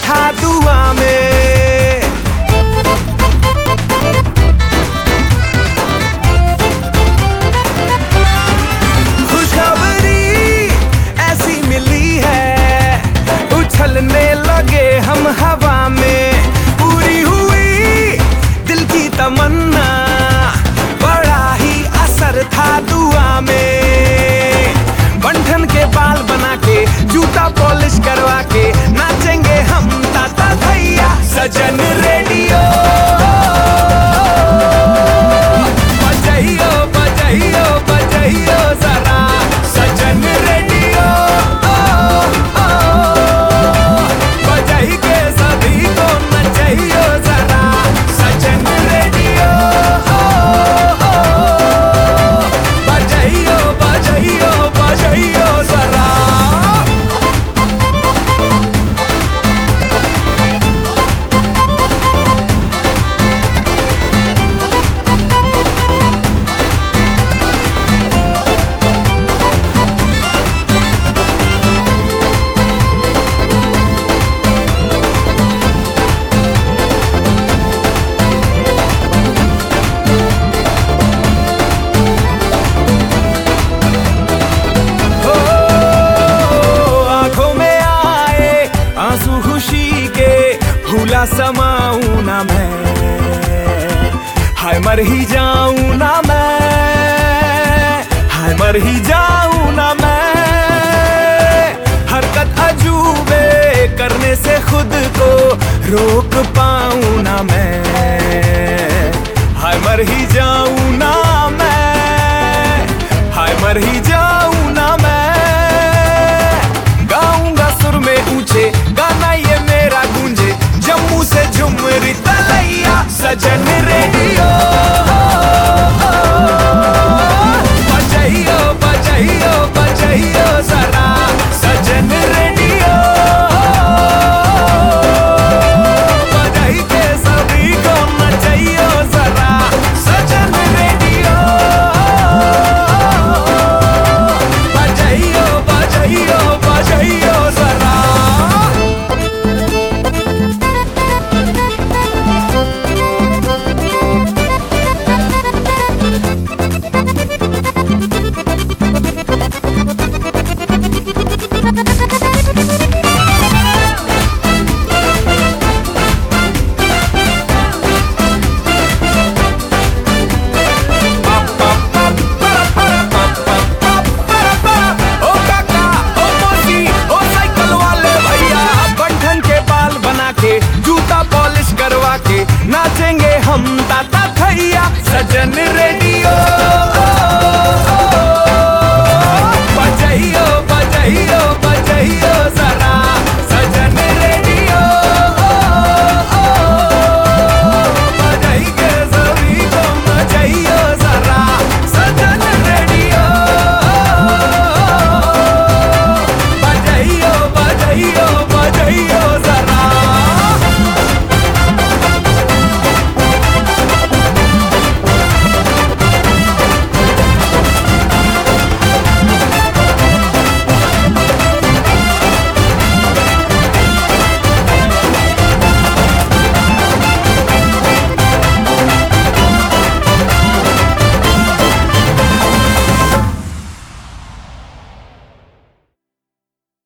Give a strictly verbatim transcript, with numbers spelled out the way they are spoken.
था दुआ में। खुशखबरी ऐसी मिली है, उछलने लगे हम हवा में। पूरी हुई दिल की तमन्ना, बड़ा ही असर था दुआ में। बंधन के बाल बना के, जूता पॉलिश करवा के, नाचेंगे हम ताता भैया। सजन रेडियो बजाइयो बजाइयो बजाइयो जरा, सजन रेडियो बजाई के सभी को नचाइयो जरा, सजन रेडियो बजाइयो बजाइयो बजाइयो जरा। भूला समाऊं ना मैं, हाय मर ही जाऊं ना मैं, हाय मर ही जाऊं ना मैं। हरकत अजूबे करने से खुद को रोक पाऊं ना मैं, हाय मर ही जाऊं ना मैं, हाय मर ही जाऊं ना मैं। गाऊंगा सुर में ऊंचे गाना ये मेरा गूंजे, जम्मू से झुमरी तलैया, सजन रेडियो बजाइयो बजाइयो बजाइयो जरा, सजन रेडियो बजाई के सभी को नचाइयो जरा, सजन रेडियो बजाइयो बजाइयो बजाइयो जरा। जूता पॉलिश करवा के नाचेंगे हम ताता भैया, सजन रेडियो